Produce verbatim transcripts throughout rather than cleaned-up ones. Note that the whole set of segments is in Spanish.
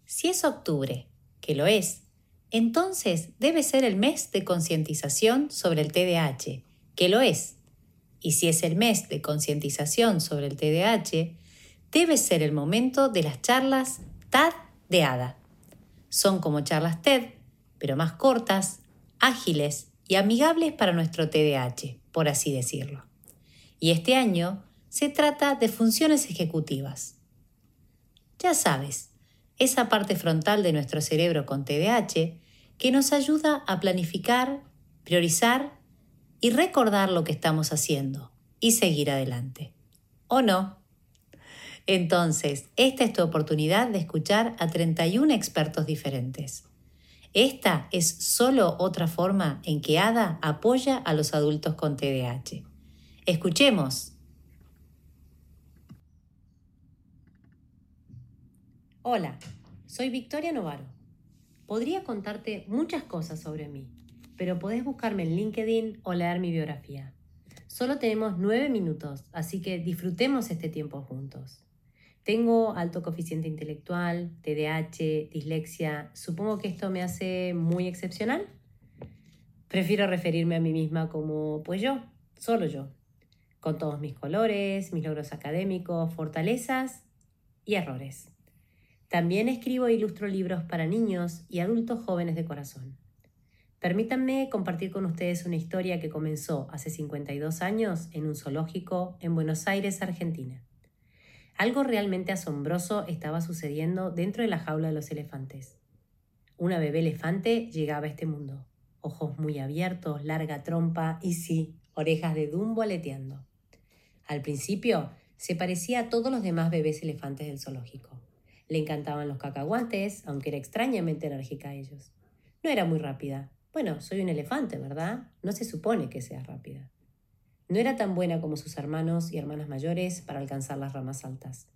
Si es octubre, que lo es, entonces debe ser el mes de concientización sobre el T D A H, que lo es. Y si es el mes de concientización sobre el T D A H, debe ser el momento de las charlas T A D de Ada. Son como charlas TED, pero más cortas, ágiles y amigables para nuestro T D A H, por así decirlo. Y este año se trata de funciones ejecutivas. Ya sabes, esa parte frontal de nuestro cerebro con T D A H que nos ayuda a planificar, priorizar y recordar lo que estamos haciendo y seguir adelante. ¿O no? Entonces, esta es tu oportunidad de escuchar a treinta y uno expertos diferentes. Esta es solo otra forma en que Ada apoya a los adultos con T D A H. Escuchemos. Hola, soy Victoria Novaro. Podría contarte muchas cosas sobre mí, pero podés buscarme en LinkedIn o leer mi biografía. Solo tenemos nueve minutos, así que disfrutemos este tiempo juntos. Tengo alto coeficiente intelectual, T D A H, dislexia. Supongo que esto me hace muy excepcional. Prefiero referirme a mí misma como, pues yo, solo yo, con todos mis colores, mis logros académicos, fortalezas y errores. También escribo e ilustro libros para niños y adultos jóvenes de corazón. Permítanme compartir con ustedes una historia que comenzó hace cincuenta y dos años en un zoológico en Buenos Aires, Argentina. Algo realmente asombroso estaba sucediendo dentro de la jaula de los elefantes. Una bebé elefante llegaba a este mundo. Ojos muy abiertos, larga trompa y sí, orejas de Dumbo aleteando. Al principio se parecía a todos los demás bebés elefantes del zoológico. Le encantaban los cacahuates, aunque era extrañamente alérgica a ellos. No era muy rápida. Bueno, soy un elefante, ¿verdad? No se supone que sea rápida. No era tan buena como sus hermanos y hermanas mayores para alcanzar las ramas altas.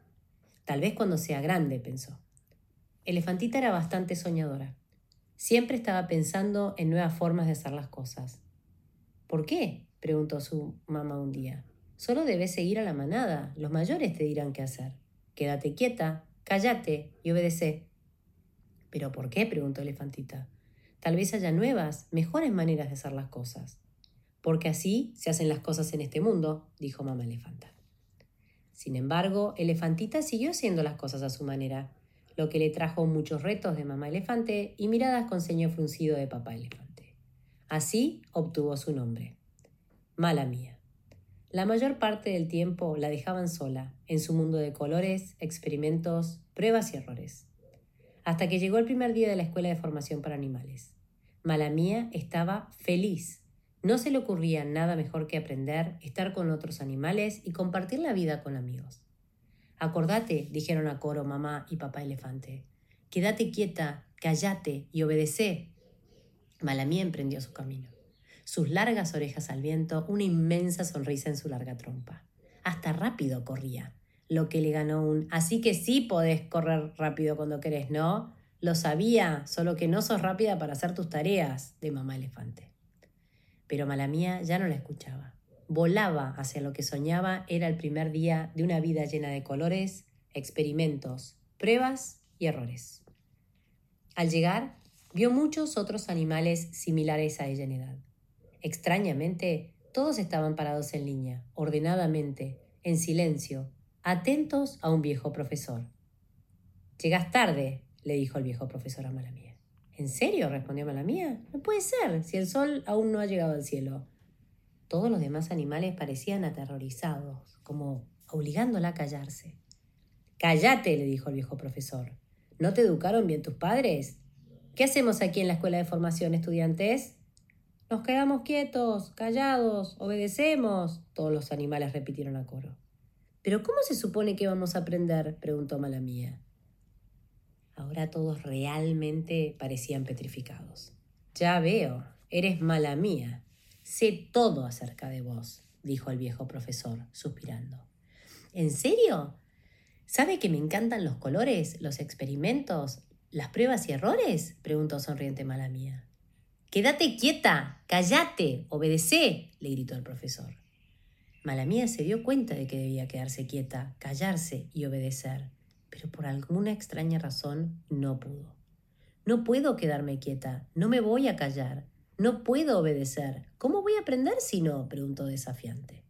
Tal vez cuando sea grande, pensó. Elefantita era bastante soñadora. Siempre estaba pensando en nuevas formas de hacer las cosas. ¿Por qué?, preguntó su mamá un día. Solo debes seguir a la manada. Los mayores te dirán qué hacer. Quédate quieta, cállate y obedece. ¿Pero por qué?, preguntó Elefantita. Tal vez haya nuevas, mejores maneras de hacer las cosas. Porque así se hacen las cosas en este mundo, dijo mamá elefanta. Sin embargo, Elefantita siguió haciendo las cosas a su manera, lo que le trajo muchos retos de mamá elefante y miradas con ceño fruncido de papá elefante. Así obtuvo su nombre. Mala Mía. La mayor parte del tiempo la dejaban sola, en su mundo de colores, experimentos, pruebas y errores. Hasta que llegó el primer día de la escuela de formación para animales. Mala Mía estaba feliz. No se le ocurría nada mejor que aprender, estar con otros animales y compartir la vida con amigos. Acordate, dijeron a coro mamá y papá elefante. Quédate quieta, cállate y obedecé. Mala Mía emprendió su camino. Sus largas orejas al viento, una inmensa sonrisa en su larga trompa. Hasta rápido corría, lo que le ganó un «así que sí podés correr rápido cuando querés, ¿no? Lo sabía, solo que no sos rápida para hacer tus tareas», de mamá elefante. Pero Mala Mía ya no la escuchaba. Volaba hacia lo que soñaba era el primer día de una vida llena de colores, experimentos, pruebas y errores. Al llegar, vio muchos otros animales similares a ella en edad. Extrañamente, todos estaban parados en línea, ordenadamente, en silencio, atentos a un viejo profesor. «Llegás tarde», le dijo el viejo profesor a Mala Mía. «¿En serio?», respondió Mala Mía. «No puede ser, si el sol aún no ha llegado al cielo». Todos los demás animales parecían aterrorizados, como obligándola a callarse. «Cállate», le dijo el viejo profesor. «¿No te educaron bien tus padres? ¿Qué hacemos aquí en la escuela de formación, estudiantes?» «Nos quedamos quietos, callados, obedecemos», todos los animales repitieron a coro. «¿Pero cómo se supone que vamos a aprender?», preguntó Mala Mía. Ahora todos realmente parecían petrificados. «Ya veo, eres Mala Mía. Sé todo acerca de vos», dijo el viejo profesor, suspirando. «¿En serio? ¿Sabe que me encantan los colores, los experimentos, las pruebas y errores?», preguntó sonriente Mala Mía. «Quédate quieta, cállate, obedecé», le gritó el profesor. Mala Mía se dio cuenta de que debía quedarse quieta, callarse y obedecer. pero por alguna extraña razón no pudo. No puedo quedarme quieta, no me voy a callar, no puedo obedecer. ¿Cómo voy a aprender si no?, preguntó desafiante.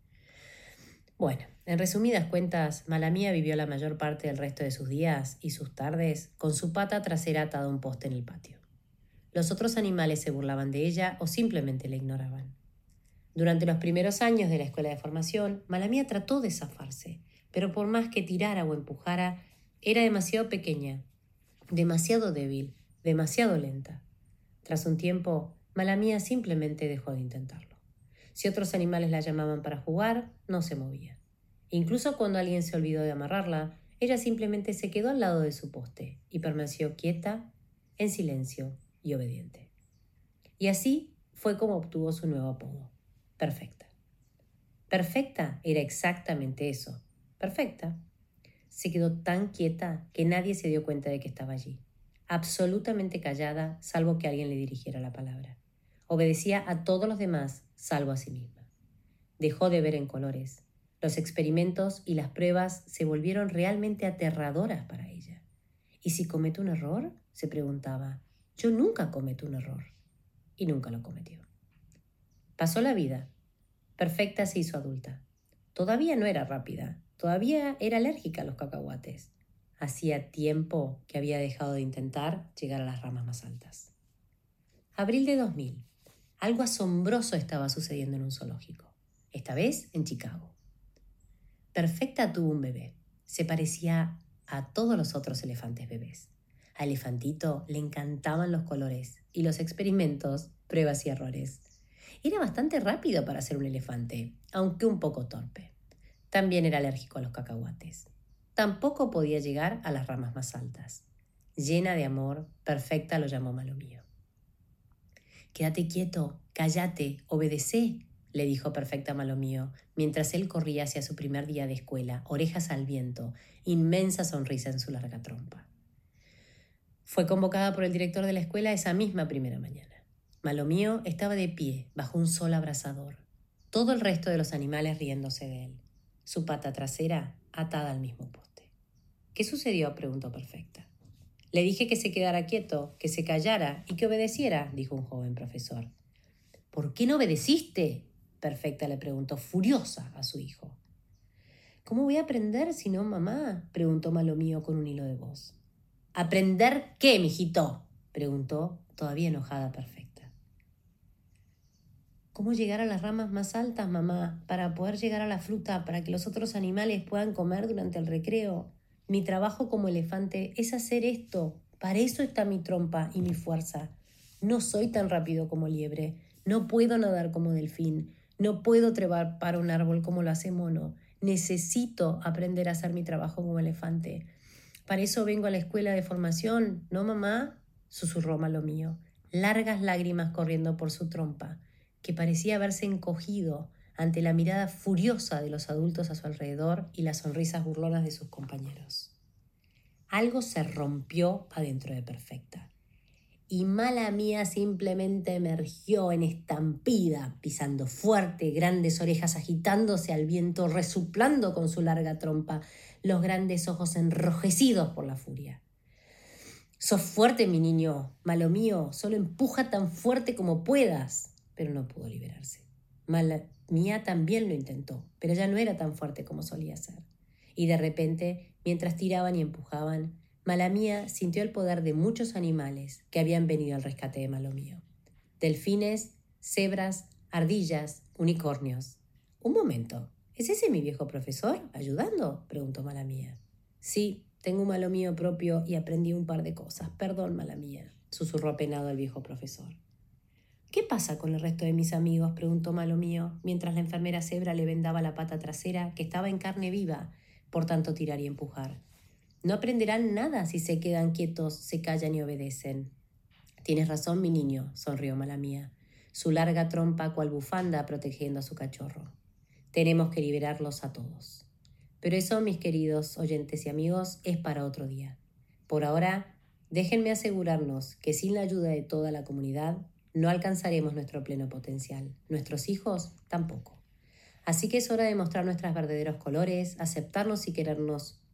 Bueno, en resumidas cuentas, Malamía vivió la mayor parte del resto de sus días y sus tardes con su pata trasera atada a un poste en el patio. Los otros animales se burlaban de ella o simplemente la ignoraban. Durante los primeros años de la escuela de formación, Malamía trató de zafarse, pero por más que tirara o empujara, era demasiado pequeña, demasiado débil, demasiado lenta. Tras un tiempo, Malamía simplemente dejó de intentarlo. Si otros animales la llamaban para jugar, no se movía. Incluso cuando alguien se olvidó de amarrarla, ella simplemente se quedó al lado de su poste y permaneció quieta, en silencio y obediente. Y así fue como obtuvo su nuevo apodo, Perfecta. Perfecta era exactamente eso, perfecta. Se quedó tan quieta que nadie se dio cuenta de que estaba allí, absolutamente callada, salvo que alguien le dirigiera la palabra. Obedecía a todos los demás, salvo a sí misma. Dejó de ver en colores. Los experimentos y las pruebas se volvieron realmente aterradoras para ella. ¿Y si cometo un error?, se preguntaba. Yo nunca cometo un error. Y nunca lo cometió. Pasó la vida. Perfecta se hizo adulta. Todavía no era rápida. Todavía era alérgica a los cacahuates. Hacía tiempo que había dejado de intentar llegar a las ramas más altas. Abril de dos mil. Algo asombroso estaba sucediendo en un zoológico. Esta vez en Chicago. Perfecta tuvo un bebé. Se parecía a todos los otros elefantes bebés. A Elefantito le encantaban los colores y los experimentos, pruebas y errores. Era bastante rápido para ser un elefante, aunque un poco torpe. También era alérgico a los cacahuates. Tampoco podía llegar a las ramas más altas. Llena de amor, Perfecta lo llamó Malomío. «Quédate quieto, cállate, obedecé», le dijo Perfecta a Malomío, mientras él corría hacia su primer día de escuela, orejas al viento, inmensa sonrisa en su larga trompa. Fue convocada por el director de la escuela esa misma primera mañana. Malomío estaba de pie, bajo un sol abrasador. Todo el resto de los animales riéndose de él. Su pata trasera atada al mismo poste. «¿Qué sucedió?», preguntó Perfecta. «Le dije que se quedara quieto, que se callara y que obedeciera», dijo un joven profesor. «¿Por qué no obedeciste?», Perfecta le preguntó furiosa a su hijo. «¿Cómo voy a aprender si no, mamá?», preguntó Malomío con un hilo de voz. «¿Aprender qué, mijito?», preguntó, todavía enojada, Perfecta. «¿Cómo llegar a las ramas más altas, mamá, para poder llegar a la fruta, para que los otros animales puedan comer durante el recreo? Mi trabajo como elefante es hacer esto. Para eso está mi trompa y mi fuerza. No soy tan rápido como liebre. No puedo nadar como delfín. No puedo trepar para un árbol como lo hace mono. Necesito aprender a hacer mi trabajo como elefante. Para eso vengo a la escuela de formación, ¿no, mamá?», susurró Malomío, largas lágrimas corriendo por su trompa, que parecía haberse encogido ante la mirada furiosa de los adultos a su alrededor y las sonrisas burlonas de sus compañeros. Algo se rompió adentro de Perfecta, y Malamía simplemente emergió en estampida, pisando fuerte, grandes orejas agitándose al viento, resoplando con su larga trompa, los grandes ojos enrojecidos por la furia. «Sos fuerte, mi niño, Malomío, solo empuja tan fuerte como puedas», pero no pudo liberarse. Malamía también lo intentó, pero ya no era tan fuerte como solía ser. Y de repente, mientras tiraban y empujaban, Malamía sintió el poder de muchos animales que habían venido al rescate de Malomío. Delfines, cebras, ardillas, unicornios. «Un momento, ¿es ese mi viejo profesor ayudando?», preguntó Malamía. «Sí, tengo un Malomío propio y aprendí un par de cosas. Perdón, Malamía», susurró apenado el viejo profesor. «¿Qué pasa con el resto de mis amigos?», preguntó Malomío, mientras la enfermera cebra le vendaba la pata trasera, que estaba en carne viva, por tanto tirar y empujar. «No aprenderán nada si se quedan quietos, se callan y obedecen». «Tienes razón, mi niño», sonrió Malamía, su larga trompa cual bufanda protegiendo a su cachorro. «Tenemos que liberarlos a todos. Pero eso, mis queridos oyentes y amigos, es para otro día. Por ahora, déjenme asegurarnos que sin la ayuda de toda la comunidad no alcanzaremos nuestro pleno potencial. Nuestros hijos tampoco. Así que es hora de mostrar nuestros verdaderos colores, aceptarnos y querernos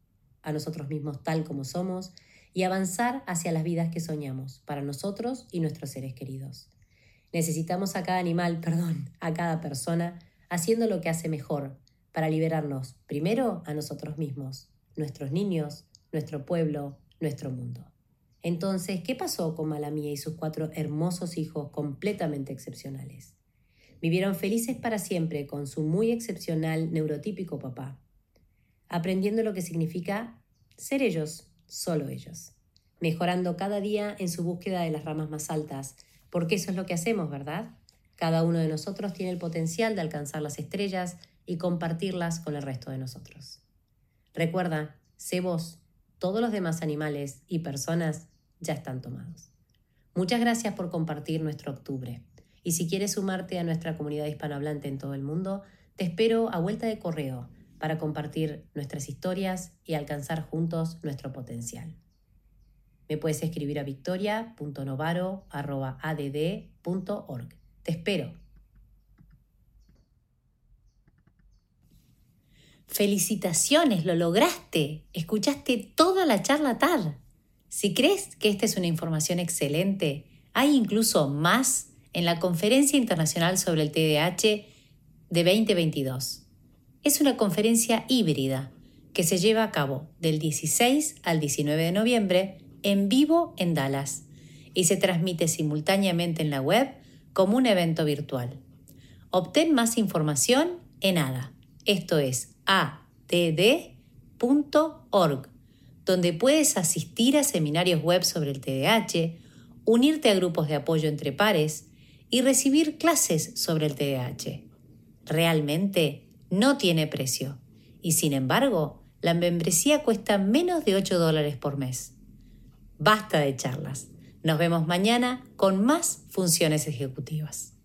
a nosotros mismos tal como somos y avanzar hacia las vidas que soñamos para nosotros y nuestros seres queridos. Necesitamos a cada animal, perdón, a cada persona, haciendo lo que hace mejor para liberarnos primero a nosotros mismos, nuestros niños, nuestro pueblo, nuestro mundo. Entonces, ¿qué pasó con Malamía y sus cuatro hermosos hijos completamente excepcionales? Vivieron felices para siempre con su muy excepcional neurotípico papá, aprendiendo lo que significa ser ellos, solo ellos, mejorando cada día en su búsqueda de las ramas más altas, porque eso es lo que hacemos, ¿verdad? Cada uno de nosotros tiene el potencial de alcanzar las estrellas y compartirlas con el resto de nosotros. Recuerda, sé vos, todos los demás animales y personas ya están tomados. Muchas gracias por compartir nuestro octubre. Y si quieres sumarte a nuestra comunidad hispanohablante en todo el mundo, te espero a vuelta de correo para compartir nuestras historias y alcanzar juntos nuestro potencial. Me puedes escribir a victoria punto novaro arroba a d d punto org. Te espero. ¡Felicitaciones! ¡Lo lograste! Escuchaste toda la charla T A R. Si crees que esta es una información excelente, hay incluso más en la Conferencia Internacional sobre el T D A H de veinte veintidós. Es una conferencia híbrida que se lleva a cabo del dieciséis al diecinueve de noviembre en vivo en Dallas y se transmite simultáneamente en la web como un evento virtual. Obtén más información en A D A, esto es a d d punto org, donde puedes asistir a seminarios web sobre el T D A H, unirte a grupos de apoyo entre pares y recibir clases sobre el T D A H. Realmente no tiene precio y, sin embargo, la membresía cuesta menos de ocho dólares por mes. Basta de charlas. Nos vemos mañana con más funciones ejecutivas.